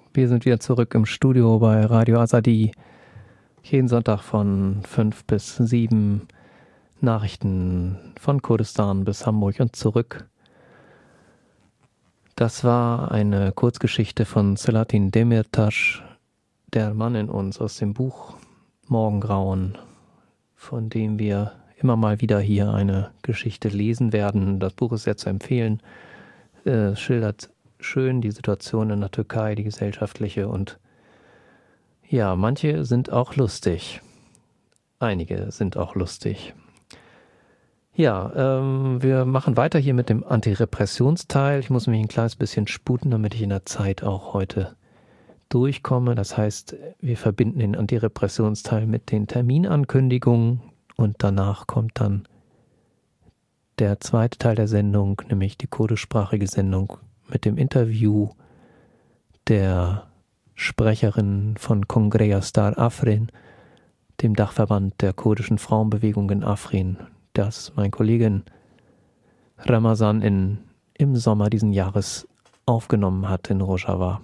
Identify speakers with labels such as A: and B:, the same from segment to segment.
A: Wir sind wieder zurück im Studio bei Radio Azadi. Jeden Sonntag von 5 bis 7 Nachrichten von Kurdistan bis Hamburg und zurück. Das war eine Kurzgeschichte von Selahattin Demirtas, der Mann in uns, aus dem Buch Morgengrauen, von dem wir immer mal wieder hier eine Geschichte lesen werden. Das Buch ist sehr zu empfehlen. Es schildert schön die Situation in der Türkei, die gesellschaftliche, und ja, manche sind auch lustig. Einige sind auch lustig. Ja, wir machen weiter hier mit dem Antirepressionsteil. Ich muss mich ein kleines bisschen sputen, damit ich in der Zeit auch heute durchkomme. Das heißt, wir verbinden den Antirepressionsteil mit den Terminankündigungen und danach kommt dann der zweite Teil der Sendung, nämlich die kurdischsprachige Sendung mit dem Interview der Sprecherin von Kongreya Star Afrin, dem Dachverband der kurdischen Frauenbewegung in Afrin, das mein Kollegin Ramazan im Sommer diesen Jahres aufgenommen hat in Rojava.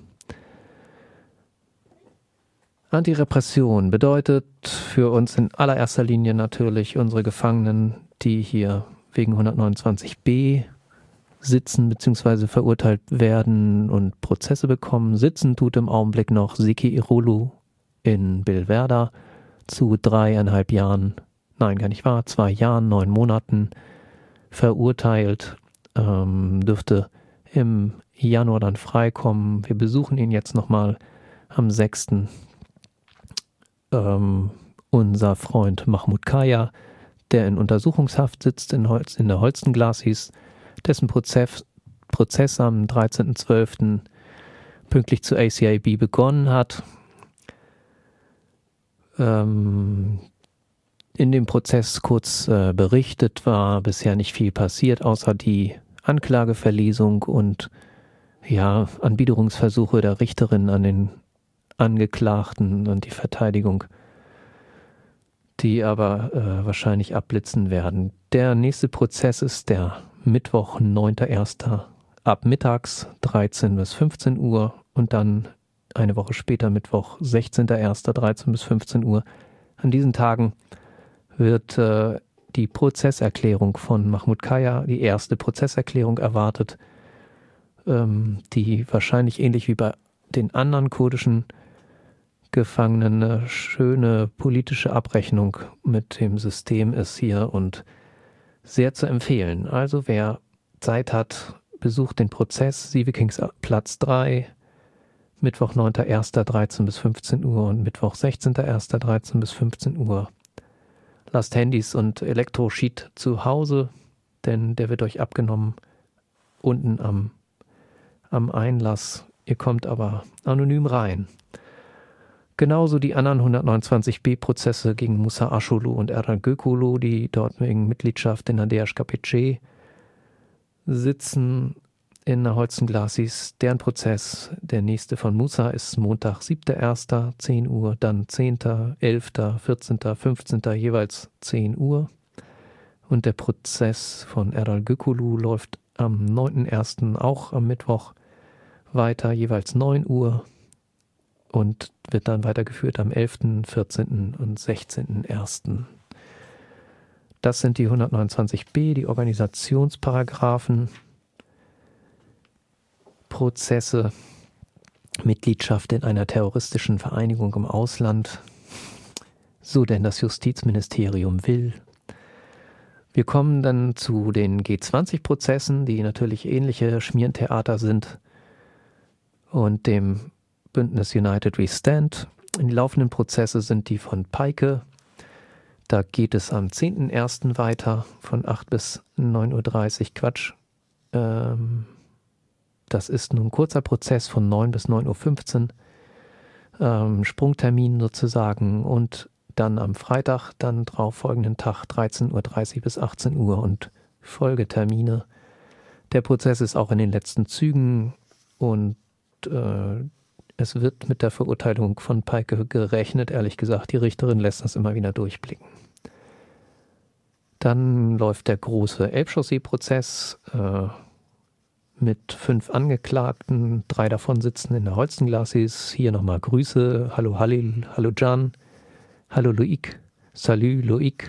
A: Antirepression bedeutet für uns in allererster Linie natürlich unsere Gefangenen, die hier wegen 129b sitzen bzw. verurteilt werden und Prozesse bekommen. Sitzen tut im Augenblick noch Zeki Irulu in Bilverda zu 3,5 Jahren, nein, gar nicht wahr, 2 Jahren, 9 Monaten verurteilt, dürfte im Januar dann freikommen. Wir besuchen ihn jetzt nochmal am 6. Unser Freund Mahmud Kaya, der in Untersuchungshaft sitzt in der Holstenglasis, dessen Prozess am 13.12. pünktlich zu ACIB begonnen hat. In dem Prozess kurz berichtet war bisher nicht viel passiert, außer die Anklageverlesung und ja, Anbiederungsversuche der Richterin an den Angeklagten und die Verteidigung, die aber wahrscheinlich abblitzen werden. Der nächste Prozess ist der Mittwoch, 9.1. ab mittags 13 bis 15 Uhr und dann eine Woche später Mittwoch, 16.1. 13 bis 15 Uhr. An diesen Tagen wird die Prozesserklärung von Mahmud Kaya, die erste Prozesserklärung erwartet, die wahrscheinlich ähnlich wie bei den anderen kurdischen Gefangenen eine schöne politische Abrechnung mit dem System ist hier und sehr zu empfehlen. Also wer Zeit hat, besucht den Prozess, Sievekingsplatz 3, Mittwoch 9.1. 13 bis 15 Uhr und Mittwoch 16.1. 13 bis 15 Uhr. Lasst Handys und Elektrosheet zu Hause, denn der wird euch abgenommen unten am Einlass. Ihr kommt aber anonym rein. Genauso die anderen 129b-Prozesse gegen Musa Aşoğlu und Erdal Gökulu, die dort wegen Mitgliedschaft in der DHKPC sitzen in der Holstenglasis. Deren Prozess, der nächste von Musa, ist Montag 7.1. 10 Uhr, dann 10., 11., 14., 15. jeweils 10 Uhr. Und der Prozess von Erdal Gökulu läuft am 9.1. auch am Mittwoch weiter, jeweils 9 Uhr. Und wird dann weitergeführt am 11., 14. und 16.1. Das sind die 129b, die Organisationsparagraphen, Prozesse, Mitgliedschaft in einer terroristischen Vereinigung im Ausland, so denn das Justizministerium will. Wir kommen dann zu den G20-Prozessen, die natürlich ähnliche Schmierentheater sind, und dem Bündnis United We Stand. Die laufenden Prozesse sind die von Peike. Da geht es am 10.1. weiter von 8 bis 9.30 Uhr. Das ist nun ein kurzer Prozess von 9 bis 9.15 Uhr. Sprungtermin sozusagen. Und dann am Freitag, dann drauf folgenden Tag 13.30 Uhr bis 18 Uhr und Folgetermine. Der Prozess ist auch in den letzten Zügen und es wird mit der Verurteilung von Peike gerechnet, ehrlich gesagt. Die Richterin lässt das immer wieder durchblicken. Dann läuft der große Elbchaussee-Prozess mit 5 Angeklagten. 3 davon sitzen in der Holstenglacis. Hier nochmal Grüße. Hallo Halil, hallo Can, hallo Loïc, salut Loïc.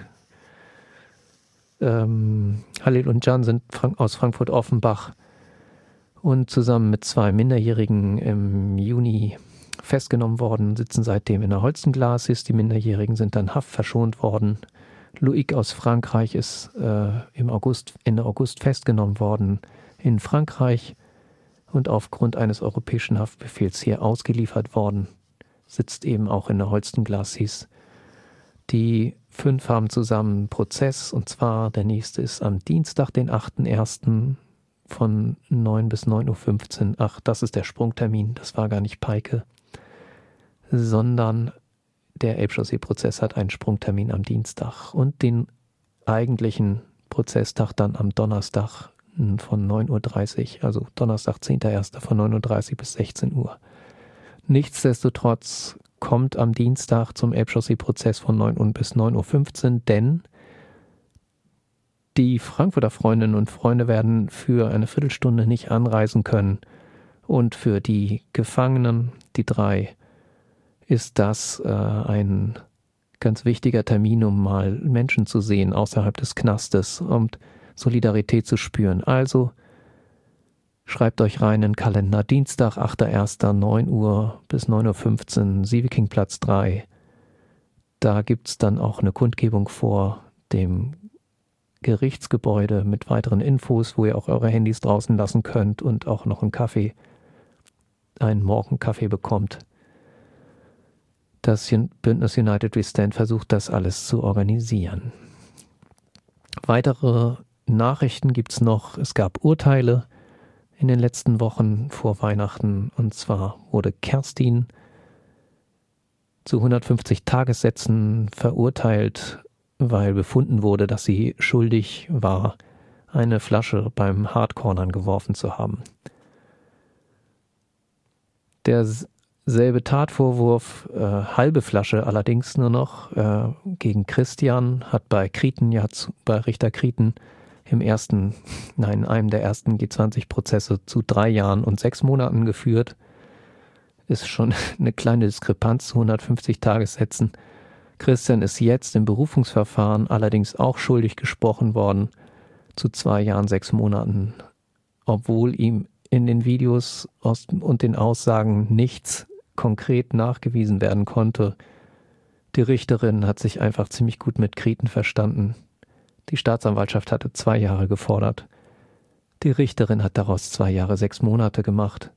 A: Halil und Can sind aus Frankfurt-Offenbach und zusammen mit 2 Minderjährigen im Juni festgenommen worden, sitzen seitdem in der Holstenglacis. Die Minderjährigen sind dann haftverschont worden. Loïc aus Frankreich ist Ende August festgenommen worden in Frankreich und aufgrund eines europäischen Haftbefehls hier ausgeliefert worden, sitzt eben auch in der Holstenglacis. Die 5 haben zusammen einen Prozess, und zwar der nächste ist am Dienstag, den 8.1. von 9 bis 9.15 Uhr. Ach, das ist der Sprungtermin, das war gar nicht Peike, sondern der Elbchaussee-Prozess hat einen Sprungtermin am Dienstag und den eigentlichen Prozesstag dann am Donnerstag von 9.30 Uhr, also Donnerstag, 10.1. von 9.30 Uhr bis 16 Uhr. Nichtsdestotrotz kommt am Dienstag zum Elbchaussee-Prozess von 9 Uhr bis 9.15 Uhr, denn die Frankfurter Freundinnen und Freunde werden für eine Viertelstunde nicht anreisen können und für die Gefangenen, die 3, ist das ein ganz wichtiger Termin, um mal Menschen zu sehen außerhalb des Knastes und Solidarität zu spüren. Also schreibt euch rein in den Kalender. Dienstag, 8.1., 9 Uhr bis 9.15 Uhr, Sievekingplatz 3. Da gibt es dann auch eine Kundgebung vor dem Gerichtsgebäude mit weiteren Infos, wo ihr auch eure Handys draußen lassen könnt und auch noch einen Morgenkaffee bekommt. Das Bündnis United We Stand versucht, das alles zu organisieren. Weitere Nachrichten gibt es noch. Es gab Urteile in den letzten Wochen vor Weihnachten. Und zwar wurde Kerstin zu 150 Tagessätzen verurteilt, weil befunden wurde, dass sie schuldig war, eine Flasche beim Hardcornern geworfen zu haben. Derselbe Tatvorwurf, halbe Flasche allerdings nur noch, gegen Christian, hat bei Richter Krieten in einem der ersten G20-Prozesse zu 3 Jahren und 6 Monaten geführt. Ist schon eine kleine Diskrepanz zu 150 Tagessätzen. Christian ist jetzt im Berufungsverfahren allerdings auch schuldig gesprochen worden zu 2 Jahren, 6 Monaten, obwohl ihm in den Videos und den Aussagen nichts konkret nachgewiesen werden konnte. Die Richterin hat sich einfach ziemlich gut mit Krieten verstanden. Die Staatsanwaltschaft hatte 2 Jahre gefordert. Die Richterin hat daraus 2 Jahre, 6 Monate gemacht.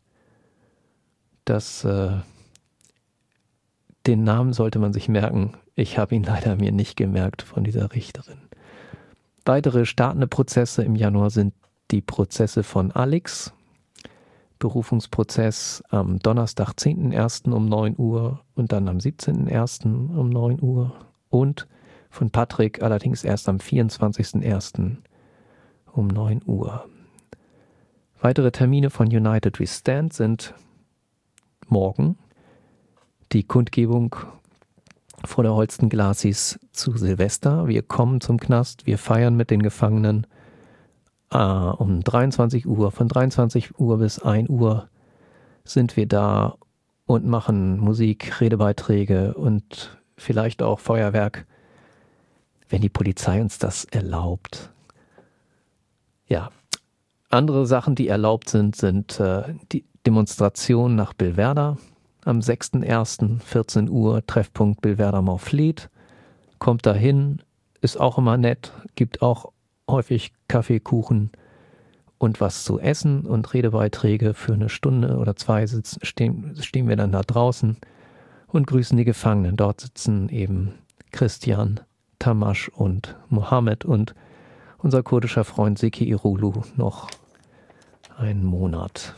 A: Den Namen sollte man sich merken. Ich habe ihn leider mir nicht gemerkt von dieser Richterin. Weitere startende Prozesse im Januar sind die Prozesse von Alex. Berufungsprozess am Donnerstag, 10.1. um 9 Uhr und dann am 17.1. um 9 Uhr. Und von Patrick allerdings erst am 24.1. um 9 Uhr. Weitere Termine von United We Stand sind morgen die Kundgebung vor der Holstenglacis zu Silvester. Wir kommen zum Knast, wir feiern mit den Gefangenen um 23 Uhr. Von 23 Uhr bis 1 Uhr sind wir da und machen Musik, Redebeiträge und vielleicht auch Feuerwerk, wenn die Polizei uns das erlaubt. Ja, andere Sachen, die erlaubt sind die Demonstration nach Billwerder. Am 6.1. 14 Uhr, Treffpunkt Billwerder-Moorfleet. Kommt dahin, ist auch immer nett, gibt auch häufig Kaffee, Kuchen und was zu essen und Redebeiträge für 1 Stunde oder 2 stehen wir dann da draußen und grüßen die Gefangenen. Dort sitzen eben Christian, Tamash und Mohammed und unser kurdischer Freund Seki Irulu noch einen Monat.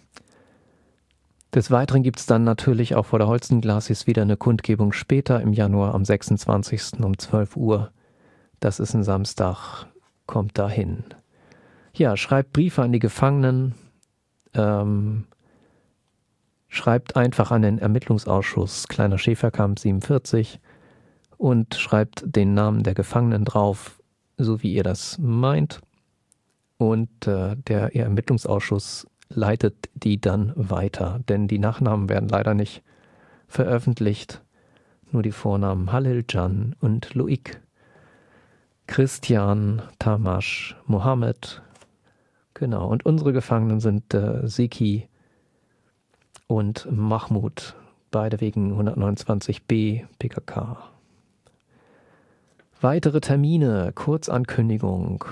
A: Des Weiteren gibt es dann natürlich auch vor der Holstenglacis wieder eine Kundgebung später im Januar am 26. um 12 Uhr. Das ist ein Samstag, kommt dahin. Ja, schreibt Briefe an die Gefangenen, schreibt einfach an den Ermittlungsausschuss Kleiner Schäferkamp 47 und schreibt den Namen der Gefangenen drauf, so wie ihr das meint. und der Ermittlungsausschuss leitet die dann weiter, denn die Nachnamen werden leider nicht veröffentlicht, nur die Vornamen Halil Can und Loic, Christian, Tamash, Mohammed, genau, und unsere Gefangenen sind Siki und Mahmoud, beide wegen 129b PKK. Weitere Termine, Kurzankündigung.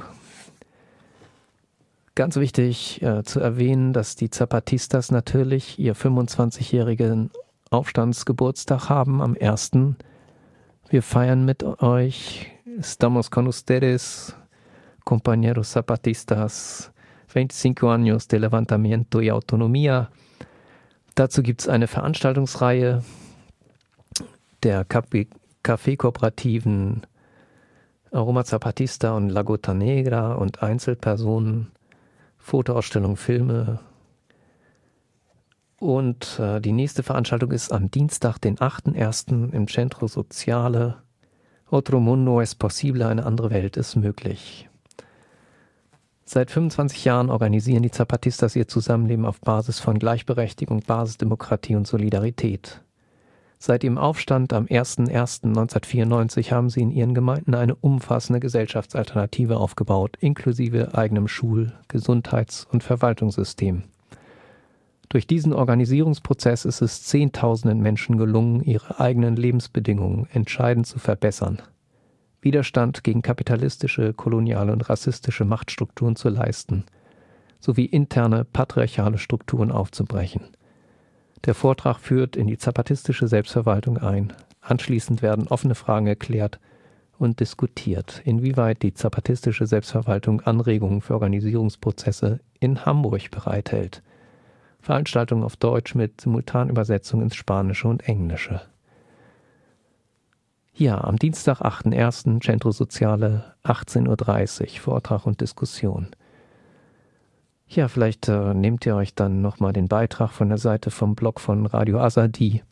A: Ganz wichtig zu erwähnen, dass die Zapatistas natürlich ihr 25-jährigen Aufstandsgeburtstag haben am 1. Wir feiern mit euch. Estamos con ustedes, compañeros zapatistas, 25 años de levantamiento y autonomía. Dazu gibt es eine Veranstaltungsreihe der Café-Kooperativen Aroma Zapatista und La Gota Negra und Einzelpersonen, Fotoausstellung, Filme. Und die nächste Veranstaltung ist am Dienstag, den 8.1. im Centro Sociale. Otro mundo es posible, eine andere Welt ist möglich. Seit 25 Jahren organisieren die Zapatistas ihr Zusammenleben auf Basis von Gleichberechtigung, Basisdemokratie und Solidarität. Seit dem Aufstand am 01.01.1994 haben sie in ihren Gemeinden eine umfassende Gesellschaftsalternative aufgebaut, inklusive eigenem Schul-, Gesundheits- und Verwaltungssystem. Durch diesen Organisierungsprozess ist es Zehntausenden Menschen gelungen, ihre eigenen Lebensbedingungen entscheidend zu verbessern, Widerstand gegen kapitalistische, koloniale und rassistische Machtstrukturen zu leisten, sowie interne patriarchale Strukturen aufzubrechen. Der Vortrag führt in die zapatistische Selbstverwaltung ein. Anschließend werden offene Fragen erklärt und diskutiert, inwieweit die zapatistische Selbstverwaltung Anregungen für Organisierungsprozesse in Hamburg bereithält. Veranstaltungen auf Deutsch mit Simultanübersetzung ins Spanische und Englische. Ja, am Dienstag, 8.1. Centro Sociale, 18.30 Uhr, Vortrag und Diskussion. Ja, vielleicht nehmt ihr euch dann nochmal den Beitrag von der Seite vom Blog von Radio Azadi,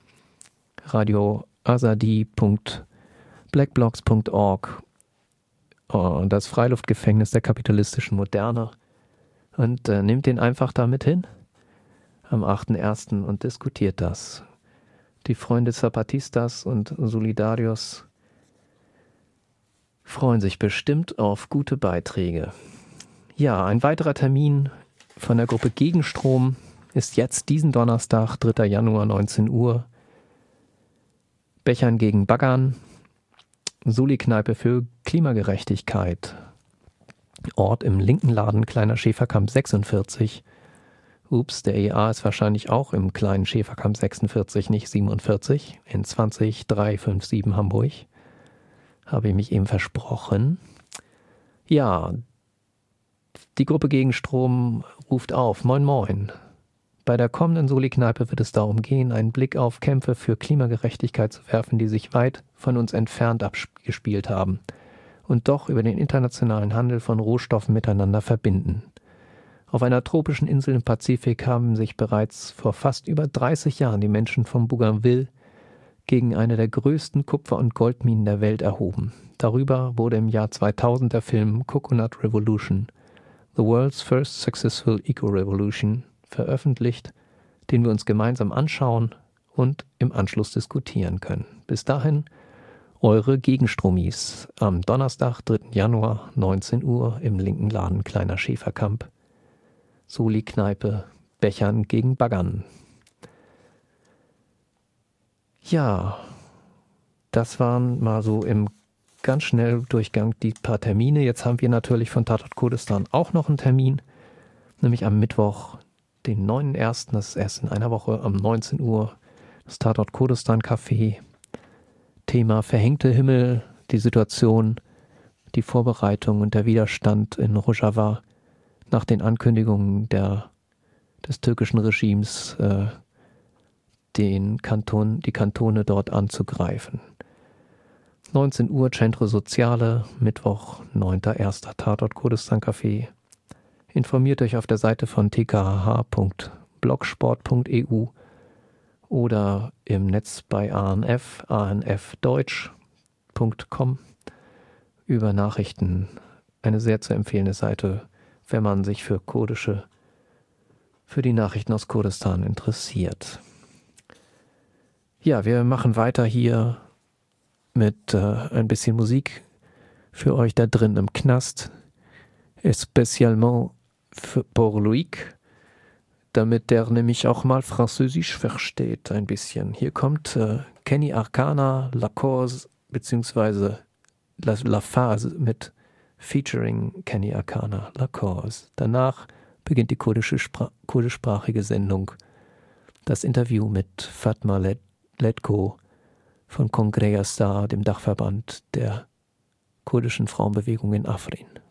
A: radioazadi.blackblogs.org, das Freiluftgefängnis der kapitalistischen Moderne, und nehmt den einfach da mit hin am 8.1. und diskutiert das. Die Freunde Zapatistas und Solidarios freuen sich bestimmt auf gute Beiträge. Ja, ein weiterer Termin von der Gruppe Gegenstrom ist jetzt diesen Donnerstag, 3. Januar, 19 Uhr. Bechern gegen Baggern, Soli-Kneipe für Klimagerechtigkeit. Ort im linken Laden, Kleiner Schäferkamp 46. Ups, der EA ist wahrscheinlich auch im kleinen Schäferkamp 46, nicht 47, in 20357 Hamburg. Habe ich mich eben versprochen. Ja, die Gruppe Gegenstrom ruft auf. Moin Moin. Bei der kommenden Soli-Kneipe wird es darum gehen, einen Blick auf Kämpfe für Klimagerechtigkeit zu werfen, die sich weit von uns entfernt abgespielt haben und doch über den internationalen Handel von Rohstoffen miteinander verbinden. Auf einer tropischen Insel im Pazifik haben sich bereits vor fast über 30 Jahren die Menschen von Bougainville gegen eine der größten Kupfer- und Goldminen der Welt erhoben. Darüber wurde im Jahr 2000 der Film Coconut Revolution, The World's First Successful Eco-Revolution, veröffentlicht, den wir uns gemeinsam anschauen und im Anschluss diskutieren können. Bis dahin, eure Gegenstromis am Donnerstag, 3. Januar, 19 Uhr im linken Laden Kleiner Schäferkamp. Soli-Kneipe, Bechern gegen Baggern. Ja, das waren mal so im ganz schnell Durchgang die paar Termine. Jetzt haben wir natürlich von Tatort Kurdistan auch noch einen Termin, nämlich am Mittwoch, den 9.1., das ist erst in einer Woche, um 19 Uhr, das Tatort Kurdistan Café. Thema verhängte Himmel, die Situation, die Vorbereitung und der Widerstand in Rojava nach den Ankündigungen des türkischen Regimes, die Kantone dort anzugreifen. 19 Uhr Centro Sociale, Mittwoch, 9.1. Tatort Kurdistan Café. Informiert euch auf der Seite von tkh.blogsport.eu oder im Netz bei anfdeutsch.com über Nachrichten. Eine sehr zu empfehlende Seite wenn man sich für die Nachrichten aus Kurdistan interessiert. Ja, wir machen weiter hier mit ein bisschen Musik für euch da drin im Knast. Spécialement pour Loïc, damit der nämlich auch mal Französisch versteht ein bisschen. Hier kommt Kenny Arcana, La Cause, beziehungsweise La Phase mit featuring Kenny Arcana, La Cause. Danach beginnt die kurdischsprachige Sendung, das Interview mit Fatma Letko von Congregastar, dem Dachverband der kurdischen Frauenbewegung in Afrin.